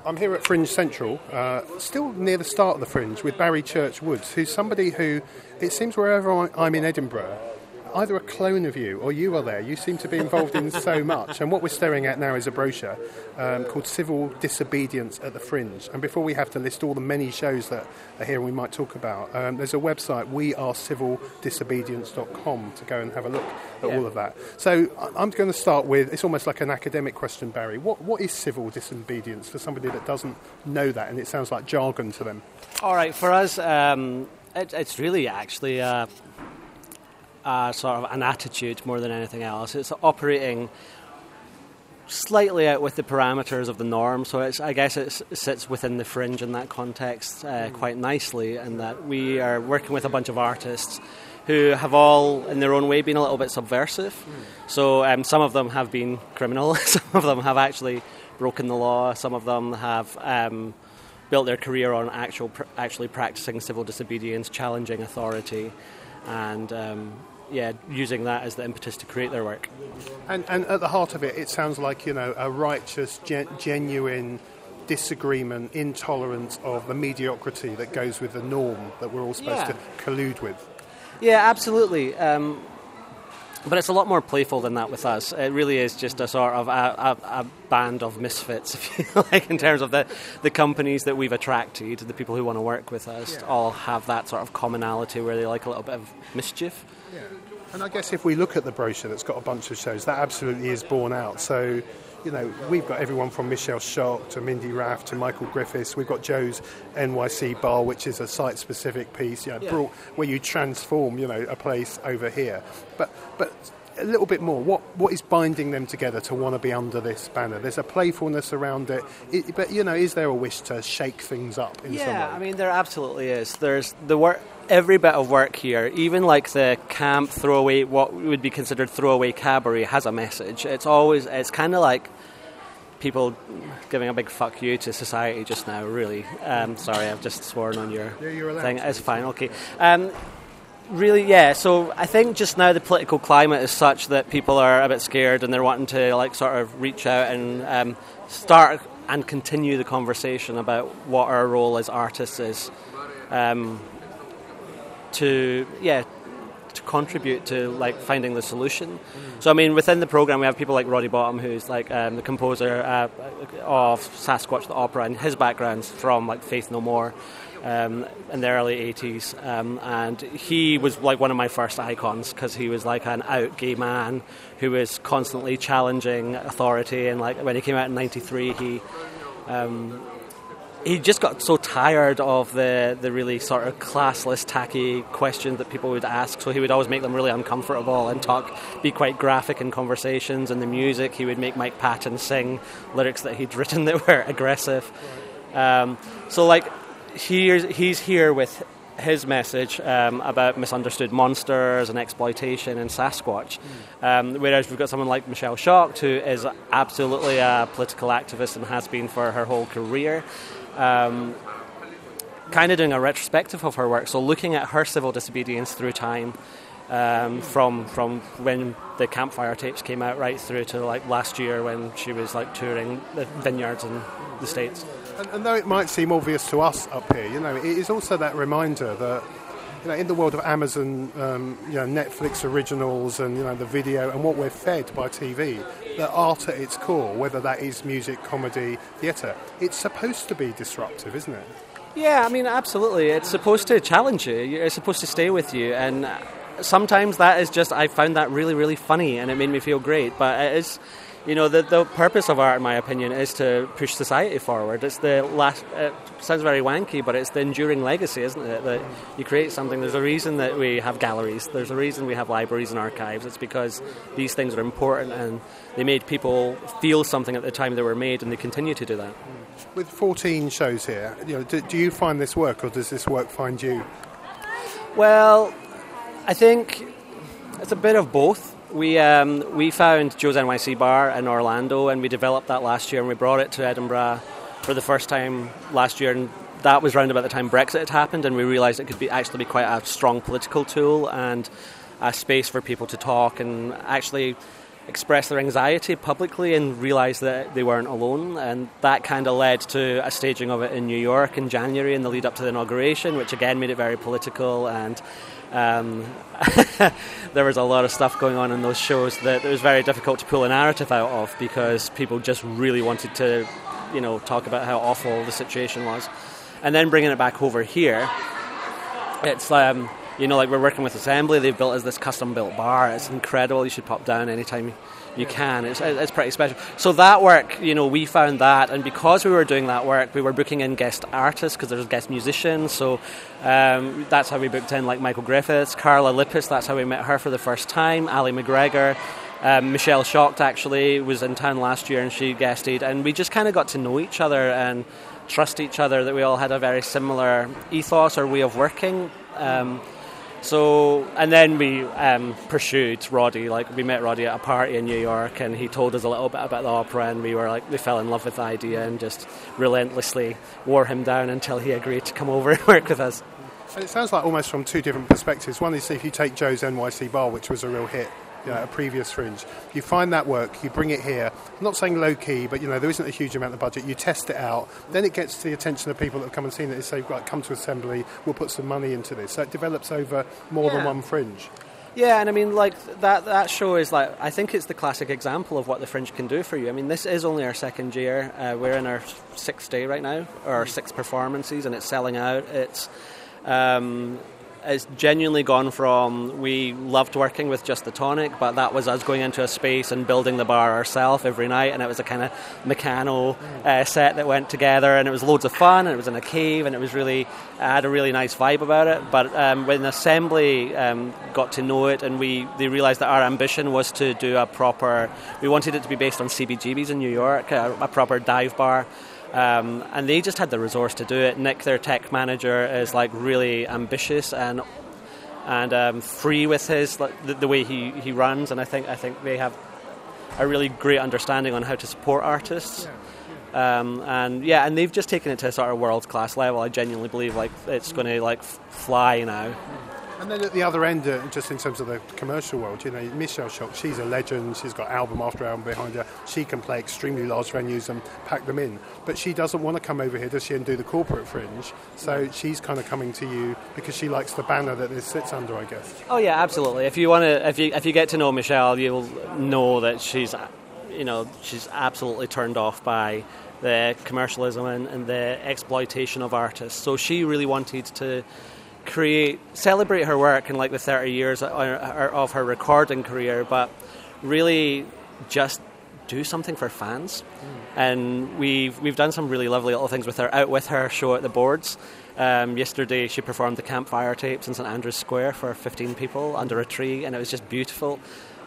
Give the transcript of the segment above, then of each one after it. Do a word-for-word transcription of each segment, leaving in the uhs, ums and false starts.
I'm here at Fringe Central, uh, still near the start of the Fringe, with Barry Church-Woods, who's somebody who, it seems wherever I- I'm in Edinburgh, either a clone of you or you are there. You seem to be involved in so much. And what we're staring at now is a brochure um, called Civil Disobedience at the Fringe. And before we have to list all the many shows that are here and we might talk about, um, there's a website, we are civil disobedience dot com, to go and have a look at yeah. all of that. So I'm going to start with, it's almost like an academic question, Barry. What What is civil disobedience for somebody that doesn't know that and it sounds like jargon to them? All right, for us, um, it, it's really actually... Uh, Uh, sort of an attitude more than anything else. It's operating slightly out with the parameters of the norm, so it's, I guess it sits within the fringe in that context uh, mm. quite nicely, in that we are working with a bunch of artists who have all, in their own way, been a little bit subversive. Mm. So um, some of them have been criminal, some of them have actually broken the law, some of them have um, built their career on actual, pr- actually practicing civil disobedience, challenging authority, and um, yeah, using that as the impetus to create their work. And, and at the heart of it, it sounds like, you know, a righteous, gen- genuine disagreement, intolerance of the mediocrity that goes with the norm that we're all supposed yeah. to collude with. Yeah, absolutely. Um, but it's a lot more playful than that with us. It really is just a sort of a, a, a band of misfits, if you like, in terms of the, the companies that we've attracted, the people who want to work with us, yeah. all have that sort of commonality where they like a little bit of mischief. Yeah. And I guess if we look at the brochure that's got a bunch of shows, that absolutely is borne out. So, you know, we've got everyone from Michelle Schock to Mindy Raff to Michael Griffiths. We've got Joe's N Y C Bar, which is a site-specific piece, you know, yeah. brought, where you transform, you know, a place over here. But but a little bit more. What what is binding them together to want to be under this banner? There's a playfulness around it, it but, you know, is there a wish to shake things up in yeah, some way? Yeah, I mean, there absolutely is. There's the work... Every bit of work here, even like the camp throwaway, what would be considered throwaway cabaret, has a message. It's always, it's kind of like people giving a big fuck you to society just now, really. Um, sorry, I've just sworn on your yeah, you're allowed thing. to. It's fine, okay. Um, really, yeah, so I think just now the political climate is such that people are a bit scared and they're wanting to like sort of reach out and um, start and continue the conversation about what our role as artists is. Um, to yeah to contribute to like finding the solution. Mm. So I mean, within the program we have people like Roddy Bottum, who's like um, the composer uh, of Sasquatch the Opera, and his background's from like Faith No More um, in the early eighties, um, and he was like one of my first icons because he was like an out gay man who was constantly challenging authority, and like when he came out in ninety-three he um, he just got so tired of the, the really sort of classless, tacky questions that people would ask, so he would always make them really uncomfortable and talk, be quite graphic in conversations. And the music, he would make Mike Patton sing lyrics that he'd written that were aggressive. Um, so, like, he, he's here with his message um, about misunderstood monsters and exploitation and Sasquatch. Mm. Um, whereas we've got someone like Michelle Schock, who is absolutely a political activist and has been for her whole career. Um, kind of doing a retrospective of her work, so looking at her civil disobedience through time, um, from from when the Campfire tapes came out right through to like last year when she was like touring the vineyards in the States. And, and though it might seem obvious to us up here, you know, it is also that reminder that, you know, in the world of Amazon, um, you know, Netflix originals and, you know, the video and what we're fed by T V, that art at its core, whether that is music, comedy, theatre, it's supposed to be disruptive, isn't it? Yeah, I mean, absolutely. It's supposed to challenge you. It's supposed to stay with you. And sometimes that is just, I found that really, really funny and it made me feel great. But it is, you know, the, the purpose of art, in my opinion, is to push society forward. It's the last, it sounds very wanky, but it's the enduring legacy, isn't it? That you create something. There's a reason that we have galleries. There's a reason we have libraries and archives. It's because these things are important and they made people feel something at the time they were made, and they continue to do that. With fourteen shows here, you know, do, do you find this work, or does this work find you? Well, I think it's a bit of both. We um, we found Joe's N Y C Bar in Orlando, and we developed that last year, and we brought it to Edinburgh for the first time last year, and that was round about the time Brexit had happened, and we realised it could be actually be quite a strong political tool and a space for people to talk and actually express their anxiety publicly and realise that they weren't alone, and that kind of led to a staging of it in New York in January in the lead up to the inauguration, which again made it very political, and um, there was a lot of stuff going on in those shows that it was very difficult to pull a narrative out of because people just really wanted to, you know, talk about how awful the situation was. And then bringing it back over here, it's um, you know, like we're working with Assembly. They've built us this custom-built bar. It's incredible. You should pop down anytime you can. It's it's pretty special. So that work, you know, we found that, and because we were doing that work, we were booking in guest artists because there's guest musicians. So um, that's how we booked in like Michael Griffiths, Carla Lippis. That's how we met her for the first time. Ali McGregor. Um, Michelle Shocked actually was in town last year and she guested, and we just kind of got to know each other and trust each other, that we all had a very similar ethos or way of working. Um, so, and then we um, pursued Roddy. Like we met Roddy at a party in New York, and he told us a little bit about the opera, and we were like, we fell in love with the idea and just relentlessly wore him down until he agreed to come over and work with us. And it sounds like almost from two different perspectives. One is if you take Joe's N Y C Bar, which was a real hit, you know, a previous Fringe, you find that work, you bring it here. I'm not saying low key, but you know there isn't a huge amount of budget. You test it out, then it gets to the attention of people that have come and seen it. They say, right, come to Assembly, we'll put some money into this. So it develops over more yeah. than one Fringe. Yeah, and I mean, like that that show is like, I think it's the classic example of what the Fringe can do for you. I mean, this is only our second year. Uh, we're in our sixth day right now, or our six performances, and it's selling out. It's um, It's genuinely gone from, we loved working with Just the Tonic, but that was us going into a space and building the bar ourselves every night, and it was a kind of Meccano uh, set that went together, and it was loads of fun, and it was in a cave, and it was really, it had a really nice vibe about it. But um, when Assembly um, got to know it, and we they realised that our ambition was to do a proper, we wanted it to be based on C B G B's in New York, a, a proper dive bar. Um, and they just had the resource to do it. Nick, their tech manager, is like really ambitious and and um, free with his like, the, the way he, he runs. And I think I think they have a really great understanding on how to support artists. Um, and yeah, and they've just taken it to a sort of world class level. I genuinely believe like it's going to like fly now. And then at the other end, uh, just in terms of the commercial world, you know, Michelle Shock, she's a legend. She's got album after album behind her. She can play extremely large venues and pack them in. But she doesn't want to come over here, does she, and do the corporate Fringe. So she's kind of coming to you because she likes the banner that this sits under, I guess. Oh yeah, absolutely. If you want to, if you if you get to know Michelle, you'll know that she's, you know, she's absolutely turned off by the commercialism and, and the exploitation of artists. So she really wanted to create, celebrate her work in like the thirty years of her recording career, but really just do something for fans. Mm. And we've we've done some really lovely little things with her, out with her show at the Boards. Um, yesterday she performed the Campfire Tapes in St Andrews Square for fifteen people under a tree, and it was just beautiful.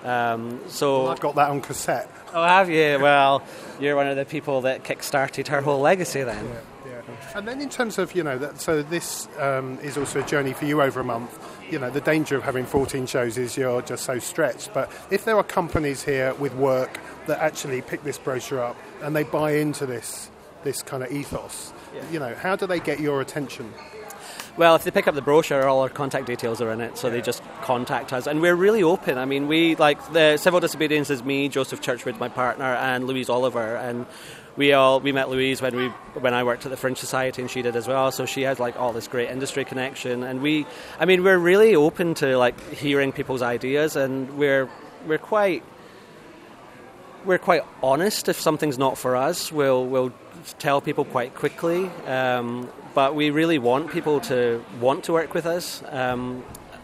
Um, so well, I've got that on cassette. Oh, have you? Well, you're one of the people that kick-started her whole legacy then. Yeah. And then in terms of, you know, that, so this um, is also a journey for you over a month. You know, the danger of having fourteen shows is you're just so stretched. But if there are companies here with work that actually pick this brochure up and they buy into this this kind of ethos, yeah. you know, how do they get your attention? Well, if they pick up the brochure, all our contact details are in it, so yeah. they just contact us. And we're really open. I mean, we, like, the Civil Disobedience is me, Joseph Churchwood, my partner, and Louise Oliver. And we all, we met Louise when we when I worked at the Fringe Society, and she did as well. So she has, like, all this great industry connection. And we, I mean, we're really open to, like, hearing people's ideas, and we're we're quite... We're quite honest. If something's not for us, we'll we'll tell people quite quickly. Um, but we really want people to want to work with us. Um,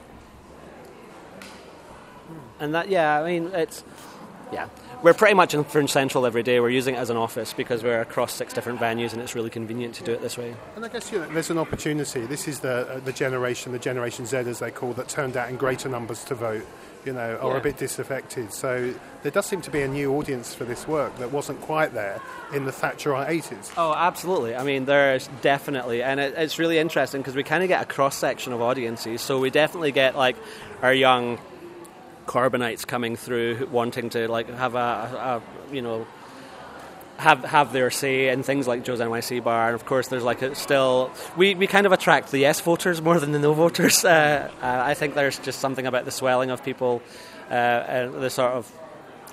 and that, yeah, I mean, it's, yeah. We're pretty much in Fringe Central every day. We're using it as an office because we're across six different venues, and it's really convenient to do it this way. And I guess, you know, there's an opportunity. This is the uh, the generation, the Generation Z, as they call, that turned out in greater numbers to vote, you know, are yeah. a bit disaffected. So there does seem to be a new audience for this work that wasn't quite there in the Thatcherite eighties. Oh, absolutely. I mean, there's definitely, and it, it's really interesting because we kind of get a cross-section of audiences. So we definitely get, like, our young Corbynites coming through wanting to, like, have a, a, a you know, have have their say in things like Joe's N Y C Bar. And of course there's like a still we, we kind of attract the yes voters more than the no voters. Uh, uh, I think there's just something about the swelling of people, uh, and the sort of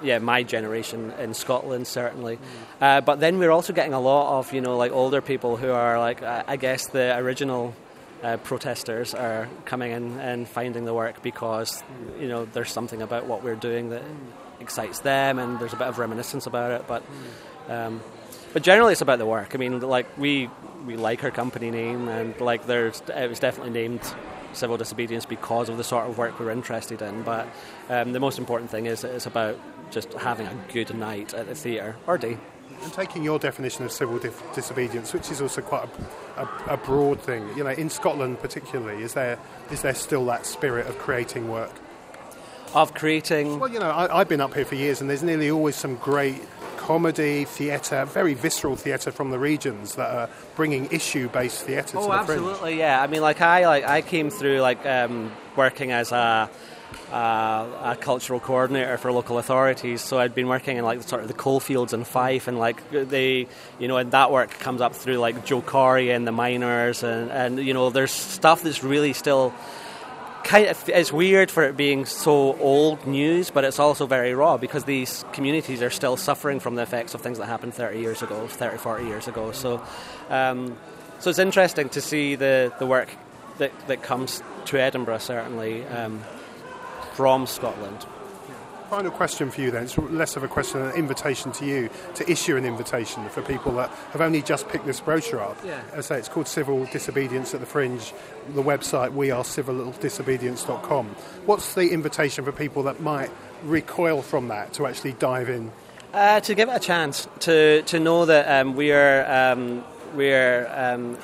yeah, my generation in Scotland certainly. Mm. Uh, but then we're also getting a lot of, you know, like older people who are like, uh, I guess the original uh, protesters are coming in and finding the work because, you know, there's something about what we're doing that excites them, and there's a bit of reminiscence about it. But um, but generally, it's about the work. I mean, like we we like our company name, and like there's it was definitely named Civil Disobedience because of the sort of work we're interested in. But um, the most important thing is that it's about just having a good night at the theatre or day. And taking your definition of civil dif- disobedience, which is also quite a, a, a broad thing, you know, in Scotland particularly, is there is there still that spirit of creating work? Of creating... Well, you know, I, I've been up here for years, and there's nearly always some great comedy, theatre, very visceral theatre from the regions that are bringing issue-based theatre oh, to the absolutely, fringe. Yeah. I mean, like I like I came through like um, working as a, a a cultural coordinator for local authorities. So I'd been working in like sort of the coalfields in Fife, and like they, you know, and that work comes up through like Joe Corey and the miners, and and you know, there's stuff that's really still. Kind of, it's weird for it being so old news, but it's also very raw because these communities are still suffering from the effects of things that happened thirty years ago, thirty, forty years ago. So, um, so it's interesting to see the, the work that, that comes to Edinburgh, certainly, um, from Scotland. Final question for you then, it's less of a question, an invitation to you to issue an invitation for people that have only just picked this brochure up. Yeah. As I say, it's called Civil Disobedience at the Fringe, the website we are civil disobedience dot com. What's the invitation for people that might recoil from that to actually dive in? Uh, to give it a chance, to to know that um, we are um, we are. Um,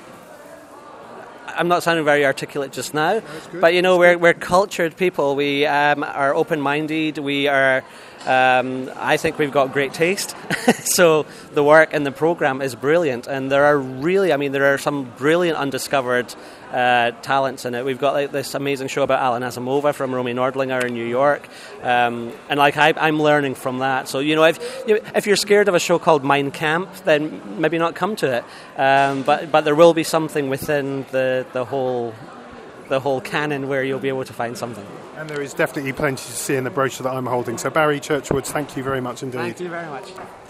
I'm not sounding very articulate just now, but you know we're we're cultured people. We um, are open-minded. We are. Um, I think we've got great taste. So the work and the program is brilliant, and there are really, I mean, there are some brilliant undiscovered uh, talents in it. We've got like this amazing show about Alan Asimova from Romy Nordlinger in New York, um, and like I, I'm learning from that. So you know, if you know, if you're scared of a show called Mein Kampf, then maybe not come to it. Um, but but there will be something within the the whole. the whole canon where you'll be able to find something. And there is definitely plenty to see in the brochure that I'm holding. So Barry Churchwoods, thank you very much indeed. Thank you very much.